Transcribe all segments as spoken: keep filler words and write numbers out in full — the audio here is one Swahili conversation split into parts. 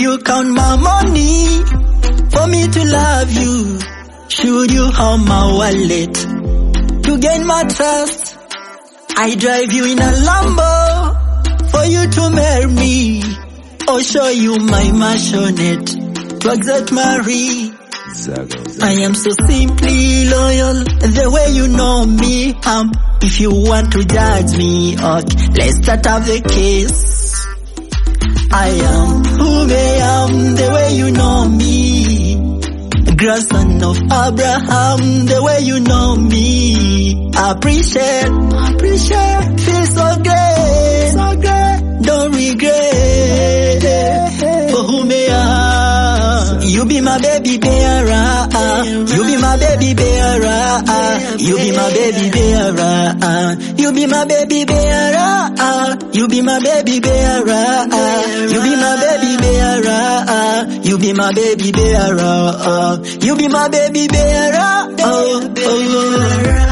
you count my money for me to love you? Should you hold my wallet to gain my trust? I drive you in a Lambo for you to marry me, or show you my mansionette to exert Marie. I am so simply loyal, the way you know me. Um, if you want to judge me, okay, let's start up the case. I am who I am, the way you know me. Grandson of Abraham, the way you know me. Appreciate, appreciate, feel so great, so great. Don't regret for who I am. You be my baby bearer, you be my baby bearer, you be my baby bearer, you be my baby bearer, you be my baby bearer, you be my baby bearer, you be my baby bearer, you be my baby bearer, oh, oh.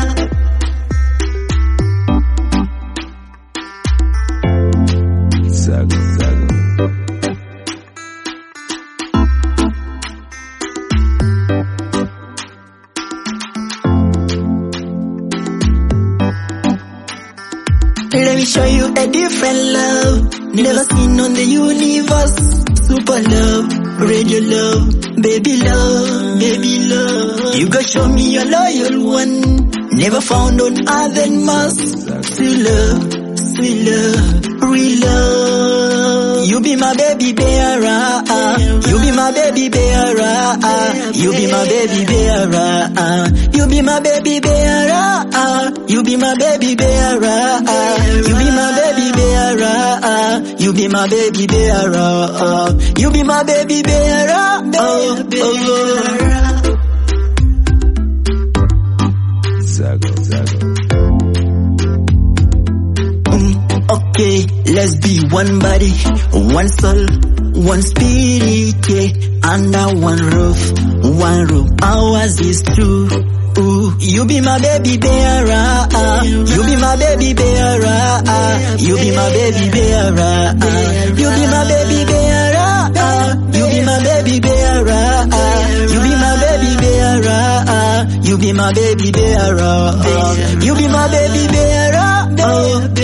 Let me show you a different love, never seen on the universe. Super love, radio love, baby love, baby love. You go show me your loyal one, never found on other mass. Sweet love, sweet love, real love. You be my baby bearer, you be my baby bearer, you be my baby bearer, you be my baby bearer, you be my baby bearer, you be my baby bearer, you be my baby bearer, you be my baby bearer, oh, oh. Zago, Zago. Okay, let's be one body, one soul, one spirit, yeah, under one roof, one roof. Ours is true. Ooh, you be my baby bearer, you be my baby bearer, you be my baby bearer, you be my baby bearer, you be my baby bearer, you be my baby bearer, you be my baby bearer, you be my baby bearer, oh.